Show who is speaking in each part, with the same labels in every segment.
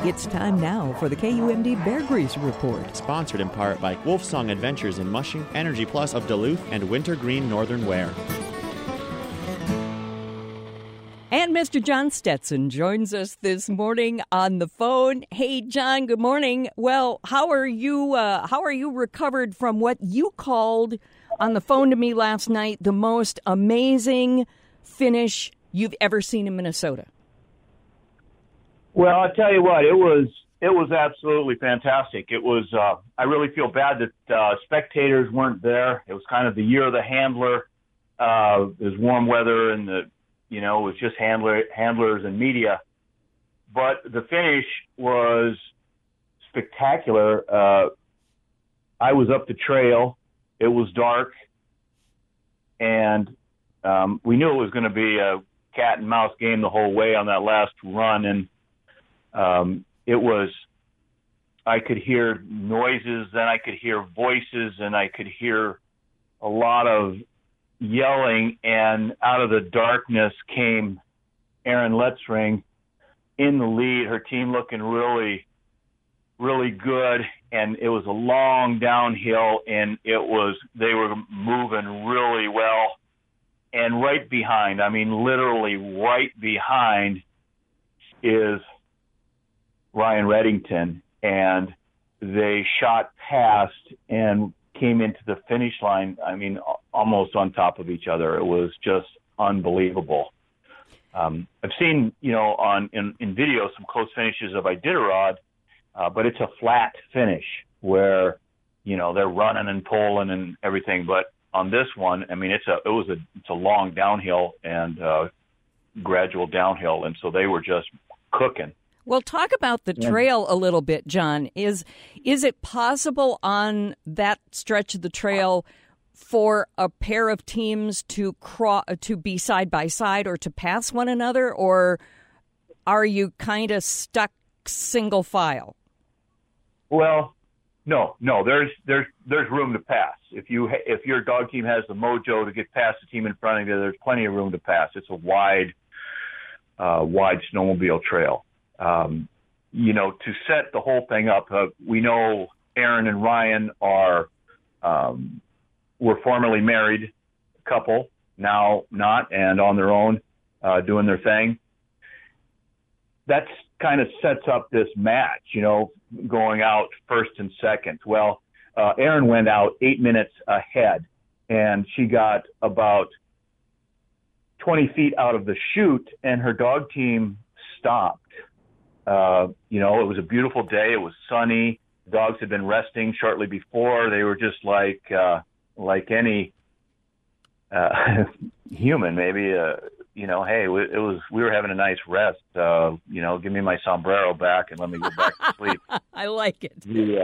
Speaker 1: It's time now for the KUMD Bear Grease Report.
Speaker 2: Sponsored in part by Wolfsong Adventures in Mushing, Energy Plus of Duluth, and Wintergreen Northern Wear.
Speaker 1: And Mr. John Stetson joins us this morning on the phone. Hey, John, good morning. Well, how are you recovered from what you called on the phone to me last night the most amazing finish you've ever seen in Minnesota?
Speaker 3: Well, I'll tell you what, it was absolutely fantastic. It was, I really feel bad that spectators weren't there. It was kind of the year of the handler. It was warm weather and it was just handlers and media. But the finish was spectacular. I was up the trail. It was dark. And we knew it was going to be a cat and mouse game the whole way on that last run. And I could hear noises, then I could hear voices, and I could hear a lot of yelling, and out of the darkness came Erin Letzring in the lead, her team looking really, really good, and it was a long downhill, and they were moving really well, and right behind, I mean literally right behind is Ryan Reddington, and they shot past and came into the finish line, I mean, almost on top of each other. It was just unbelievable. I've seen, in video some close finishes of Iditarod, but it's a flat finish where, they're running and pulling and everything. But on this one, I mean, it's a long downhill and gradual downhill, and so they were just cooking.
Speaker 1: Well, talk about the trail a little bit, John. Is it possible on that stretch of the trail for a pair of teams to be side by side or to pass one another, or are you kind of stuck single file? Well,
Speaker 3: no. There's room to pass. If your dog team has the mojo to get past the team in front of you, there's plenty of room to pass. It's a wide snowmobile trail. To set the whole thing up, we know Erin and Ryan were formerly married couple, now not, and on their own, doing their thing. That's kind of sets up this match, going out first and second. Well, Erin went out 8 minutes ahead, and she got about 20 feet out of the chute, and her dog team stopped. It was a beautiful day. It was sunny. Dogs had been resting shortly before. They were just like any human, maybe. Hey, we were having a nice rest. Give me my sombrero back and let me go back to sleep.
Speaker 1: I like it.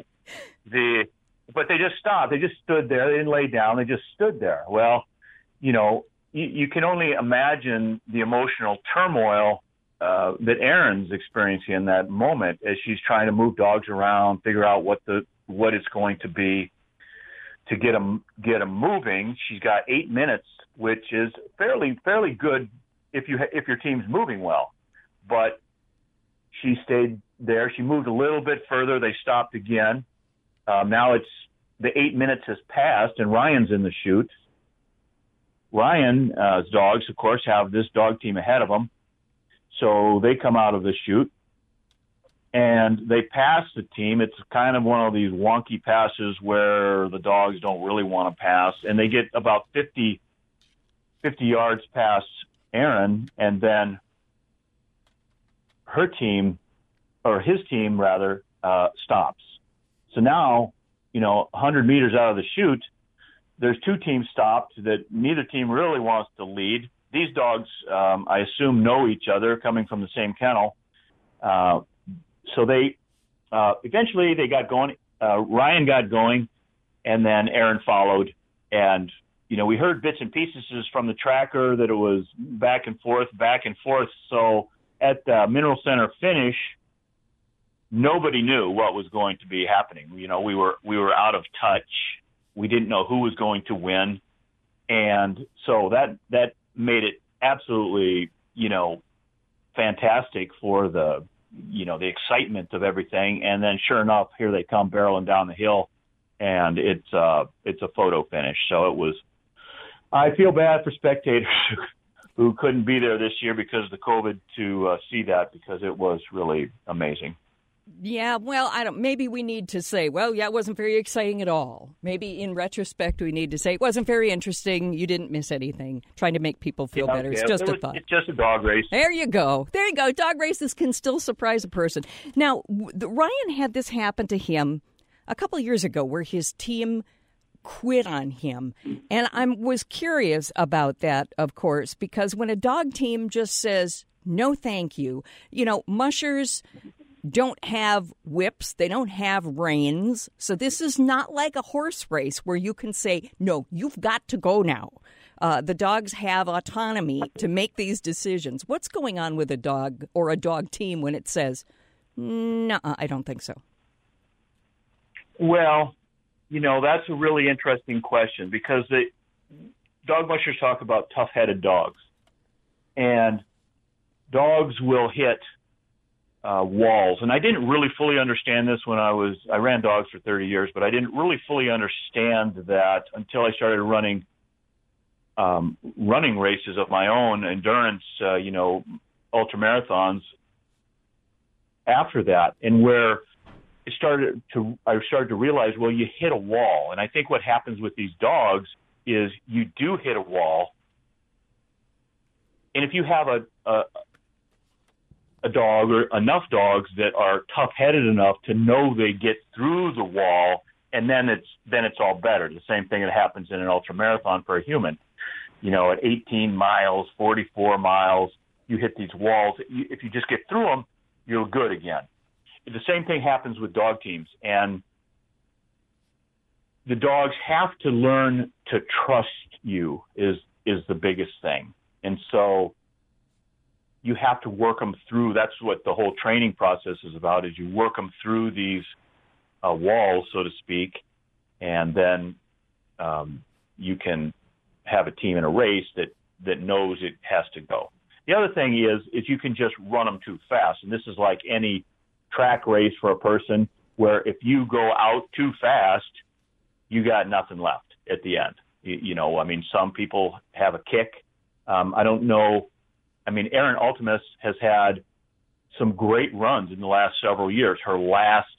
Speaker 3: But they just stopped. They just stood there. They didn't lay down. They just stood there. Well, you can only imagine the emotional turmoil that Erin's experiencing in that moment as she's trying to move dogs around, figure out what it's going to be to get them moving. She's got 8 minutes, which is fairly good if your team's moving well. But she stayed there. She moved a little bit further. They stopped again. Now it's the 8 minutes has passed, and Ryan's in the chute. Ryan's dogs, of course, have this dog team ahead of them. So they come out of the chute and they pass the team. It's kind of one of these wonky passes where the dogs don't really want to pass, and they get about 50 yards past Erin, and then her team, or his team rather, stops. So now, 100 meters out of the chute, there's two teams stopped that neither team really wants to lead. These dogs, I assume, know each other, coming from the same kennel. So they eventually they got going. Ryan got going, and then Erin followed. And we heard bits and pieces from the tracker that it was back and forth. So at the Mineral Center finish, nobody knew what was going to be happening. We were out of touch. We didn't know who was going to win, and so that made it absolutely, fantastic for the the excitement of everything. And then sure enough, here they come barreling down the hill, and it's a photo finish. So I feel bad for spectators who couldn't be there this year because of the COVID to see that, because it was really amazing.
Speaker 1: Yeah, well, maybe we need to say, well, yeah, it wasn't very exciting at all. Maybe in retrospect, we need to say it wasn't very interesting. You didn't miss anything. Trying to make people feel better. It's just a thought.
Speaker 3: It's just a dog race.
Speaker 1: There you go. Dog races can still surprise a person. Now, Ryan had this happen to him a couple of years ago where his team quit on him. And I was curious about that, of course, because when a dog team just says, no, thank you, mushers don't have whips. They don't have reins. So this is not like a horse race where you can say, no, you've got to go now. The dogs have autonomy to make these decisions. What's going on with a dog or a dog team when it says, no, I don't think so?
Speaker 3: Well, that's a really interesting question, because the dog mushers talk about tough-headed dogs. And dogs will hit walls. And I didn't really fully understand this when I ran dogs for 30 years, but I didn't really fully understand that until I started running races of my own, endurance, ultra marathons after that, and where I started to realize, well, you hit a wall. And I think what happens with these dogs is you do hit a wall. And if you have a dog or enough dogs that are tough-headed enough to know they get through the wall, and then it's all better. The same thing that happens in an ultramarathon for a human. At 18 miles, 44 miles, you hit these walls. If you just get through them, you're good again. The same thing happens with dog teams, and the dogs have to learn to trust you is the biggest thing. And so you have to work them through. That's what the whole training process is about, is you work them through these walls, so to speak, and then you can have a team in a race that knows it has to go. The other thing is you can just run them too fast. And this is like any track race for a person, where if you go out too fast, you got nothing left at the end. Some people have a kick. I don't know. Erin Ultimus has had some great runs in the last several years. Her last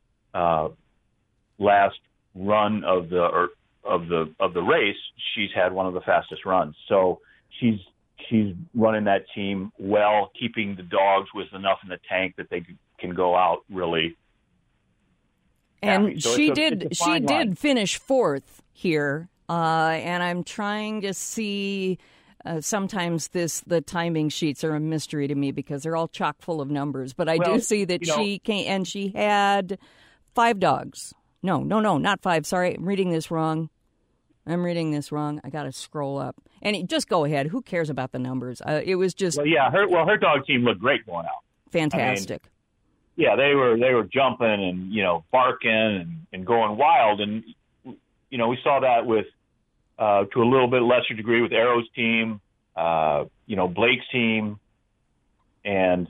Speaker 3: run of the race, she's had one of the fastest runs. So she's running that team well, keeping the dogs with enough in the tank that they can go out really.
Speaker 1: And so she did finish fourth here, and I'm trying to see. Sometimes the timing sheets are a mystery to me because they're all chock full of numbers. But I do see that she came, and she had 5 dogs. No, not 5. Sorry, I'm reading this wrong. I got to scroll up. And just go ahead. Who cares about the numbers? It was just.
Speaker 3: Her dog team looked great going out.
Speaker 1: Fantastic.
Speaker 3: They were jumping and barking and going wild, and we saw that with. To a little bit lesser degree with Arrow's team, Blake's team, and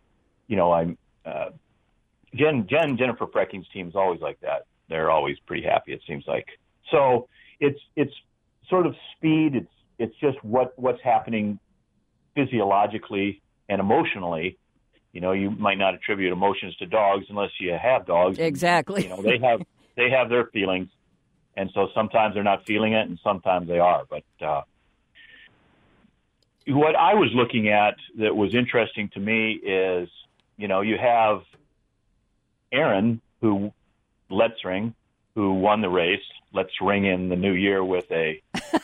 Speaker 3: Jennifer Frecking's team is always like that. They're always pretty happy, it seems like. So it's sort of speed. It's just what's happening physiologically and emotionally. You might not attribute emotions to dogs unless you have dogs.
Speaker 1: Exactly.
Speaker 3: They have their feelings. And so sometimes they're not feeling it, and sometimes they are. But what I was looking at that was interesting to me is, you have Aaron, Let's Ring, who won the race. Let's ring in the new year with a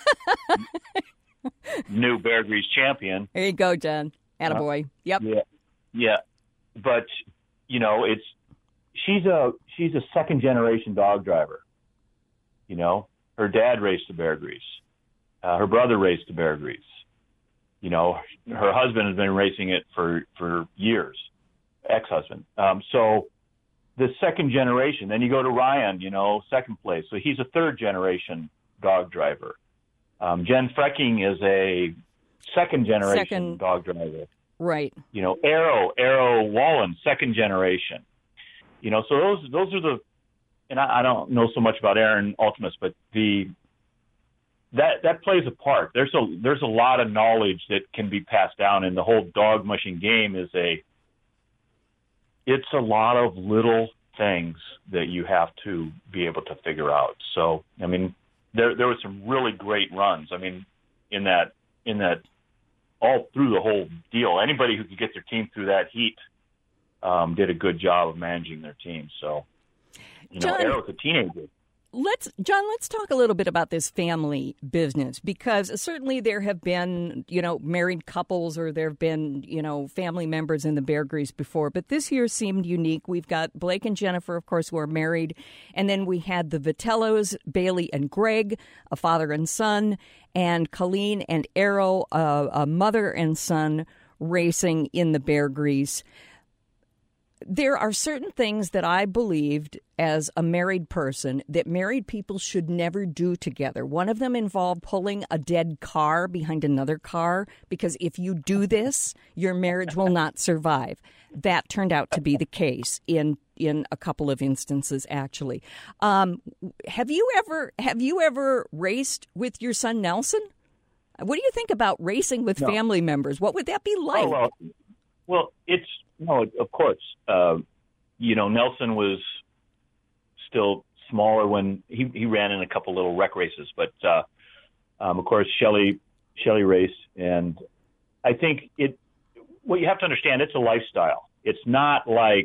Speaker 3: new Bear Grease champion.
Speaker 1: There you go, John. Attaboy. Yep.
Speaker 3: Yeah. But, she's a second-generation dog driver. Her dad raced the Bear Grease. Her brother raced the Bear Grease. Her husband has been racing it for years, ex-husband. So the second generation, then you go to Ryan, second place. So he's a third-generation dog driver. Jen Frecking is a second-generation dog driver.
Speaker 1: Right.
Speaker 3: Arrow Wallen, second generation. So those are and I don't know so much about Aaron Ultimus, but that plays a part. There's a lot of knowledge that can be passed down, and the whole dog mushing game it's a lot of little things that you have to be able to figure out. So, I mean, there were some really great runs. I mean, in that all through the whole deal, anybody who could get their team through that heat did a good job of managing their team. So,
Speaker 1: John,
Speaker 3: Arrow's a teenager.
Speaker 1: Let's talk a little bit about this family business, because certainly there have been, married couples, or there have been, family members in the Bear Grease before. But this year seemed unique. We've got Blake and Jennifer, of course, who are married. And then we had the Vitellos, Bailey and Greg, a father and son, and Colleen and Arrow, a mother and son, racing in the Bear Grease. There are certain things that I believed as a married person that married people should never do together. One of them involved pulling a dead car behind another car, because if you do this, your marriage will not survive. That turned out to be the case in a couple of instances, actually. Have you ever raced with your son Nelson? What do you think about racing with family members? What would that be like?
Speaker 3: Well, of course. Nelson was still smaller when he ran in a couple little rec races, but of course Shelley raced, and I think what you have to understand, it's a lifestyle. It's not like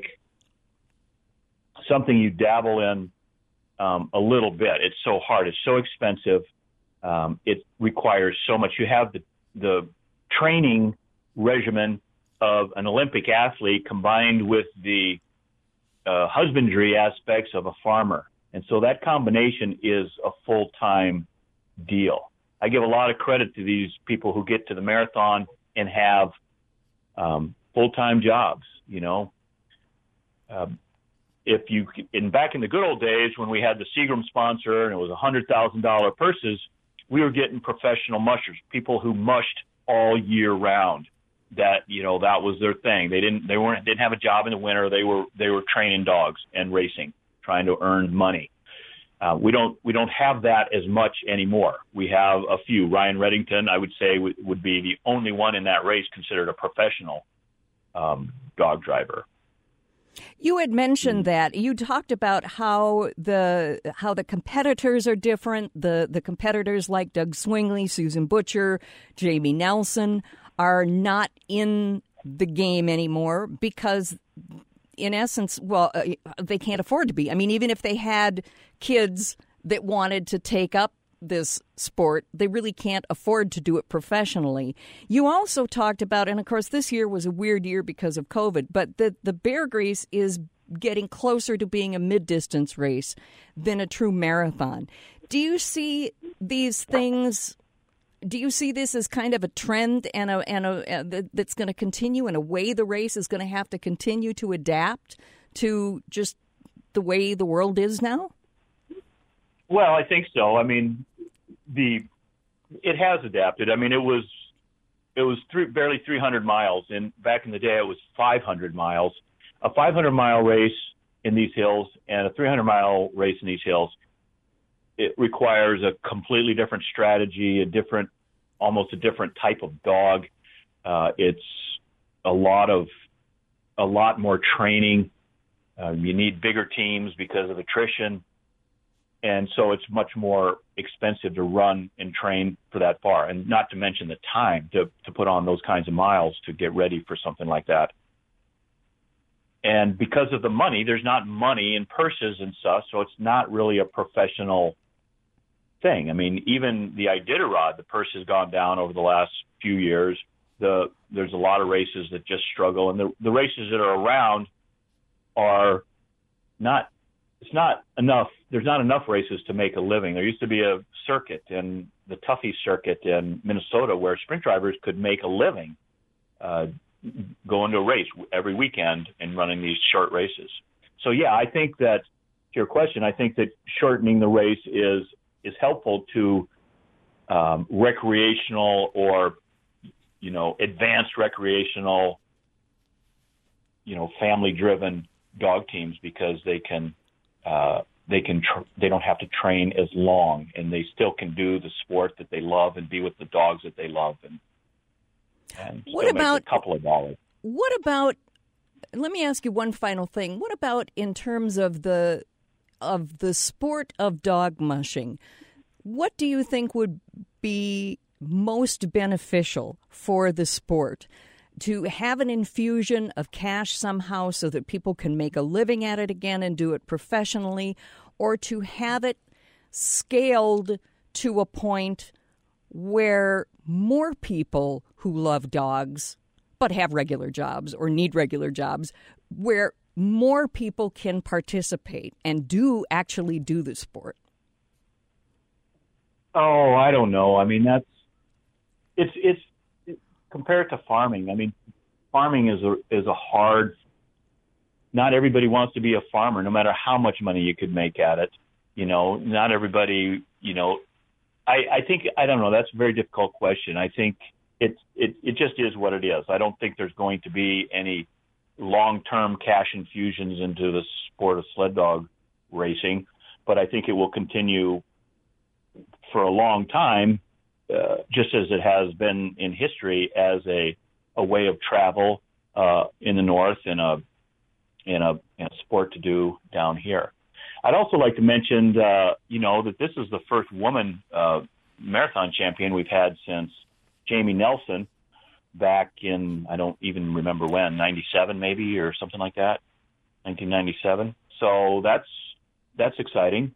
Speaker 3: something you dabble in a little bit. It's so hard. It's so expensive. It requires so much. You have the training regimen of an Olympic athlete combined with the husbandry aspects of a farmer. And so that combination is a full-time deal. I give a lot of credit to these people who get to the marathon and have full-time jobs, back in the good old days when we had the Seagram sponsor and it was $100,000 purses, we were getting professional mushers, people who mushed all year round. That was their thing. They didn't have a job in the winter. They were training dogs and racing, trying to earn money. We don't have that as much anymore. We have a few. Ryan Reddington, I would say, would be the only one in that race considered a professional dog driver.
Speaker 1: You had mentioned that. You talked about how the competitors are different. The competitors like Doug Swingley, Susan Butcher, Jamie Nelson are not in the game anymore because, in essence, they can't afford to be. I mean, even if they had kids that wanted to take up this sport, they really can't afford to do it professionally. You also talked about, and of course this year was a weird year because of COVID, but the Bear Grease is getting closer to being a mid-distance race than a true marathon. Do you see these things? Do you see this as kind of a trend and that's going to continue, in a way the race is going to have to continue to adapt to just the way the world is now?
Speaker 3: Well, I think so. I mean, it has adapted. I mean, it was barely 300 miles, and back in the day it was 500 miles. A 500-mile race in these hills and a 300-mile race in these hills, it requires a completely different strategy, almost a different type of dog. It's a lot more training. You need bigger teams because of attrition. And so it's much more expensive to run and train for that far, and not to mention the time to put on those kinds of miles to get ready for something like that. And because of the money, there's not money in purses and stuff, so it's not really a professional thing. I mean, even the Iditarod, the purse has gone down over the last few years. There's a lot of races that just struggle, and the races that are around are not. It's not enough. There's not enough races to make a living. There used to be a circuit, in the Tuffy circuit in Minnesota, where sprint drivers could make a living going to a race every weekend and running these short races. So, yeah, I think that, to your question, I think that shortening the race is helpful to recreational or advanced recreational, family-driven dog teams, because they don't have to train as long, and they still can do the sport that they love and be with the dogs that they love, and
Speaker 1: what about
Speaker 3: make a couple of dollars.
Speaker 1: What about? Let me ask you one final thing. What about in terms of the sport of dog mushing? What do you think would be most beneficial for the sport? To have an infusion of cash somehow so that people can make a living at it again and do it professionally, or to have it scaled to a point where more people who love dogs but have regular jobs or need regular jobs, where more people can participate and actually do the sport?
Speaker 3: Oh, I don't know. I mean, it's compared to farming. I mean, farming is a hard. Not everybody wants to be a farmer, no matter how much money you could make at it. Not everybody. I think, I don't know. That's a very difficult question. I think it just is what it is. I don't think there's going to be any long-term cash infusions into the sport of sled dog racing, but I think it will continue for a long time, just as it has been in history, as a way of travel in the North, and a sport to do down here. I'd also like to mention, that this is the first woman marathon champion we've had since Jamie Nelson back in, I don't even remember when, 97 maybe, or something like that, 1997. So that's exciting.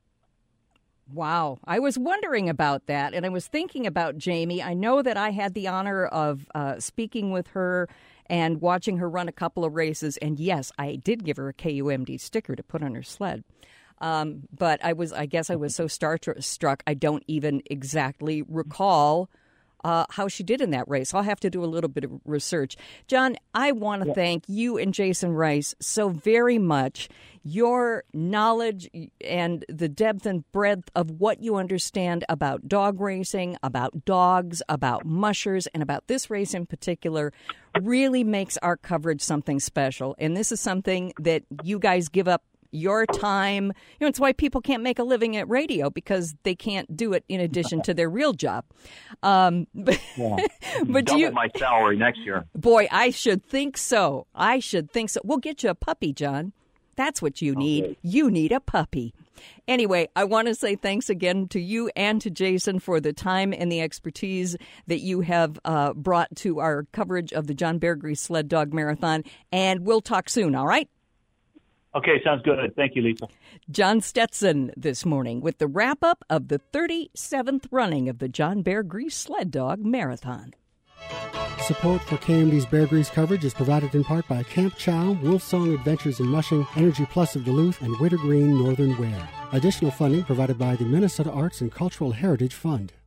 Speaker 1: Wow. I was wondering about that, and I was thinking about Jamie. I know that I had the honor of speaking with her and watching her run a couple of races, and yes, I did give her a KUMD sticker to put on her sled. But I guess I was so starstruck, I don't even exactly recall how she did in that race. I'll have to do a little bit of research. John, I want to thank you and Jason Rice so very much. Your knowledge and the depth and breadth of what you understand about dog racing, about dogs, about mushers, and about this race in particular really makes our coverage something special. And this is something that you guys give up your time. It's why people can't make a living at radio, because they can't do it in addition to their real job. But
Speaker 3: double my salary next year.
Speaker 1: Boy, I should think so. We'll get you a puppy, John. That's what you need.
Speaker 3: Okay.
Speaker 1: You need a puppy. Anyway, I want to say thanks again to you and to Jason for the time and the expertise that you have brought to our coverage of the John Bear Grease Sled Dog Marathon. And we'll talk soon, all right?
Speaker 3: Okay, sounds good. Thank you, Lisa.
Speaker 1: John Stetson this morning with the wrap-up of the 37th running of the John Bear Grease Sled Dog Marathon.
Speaker 4: Support for KMD's Bear Grease coverage is provided in part by Camp Chow, Wolfsong Adventures in Mushing, Energy Plus of Duluth, and Wintergreen Northern Wear. Additional funding provided by the Minnesota Arts and Cultural Heritage Fund.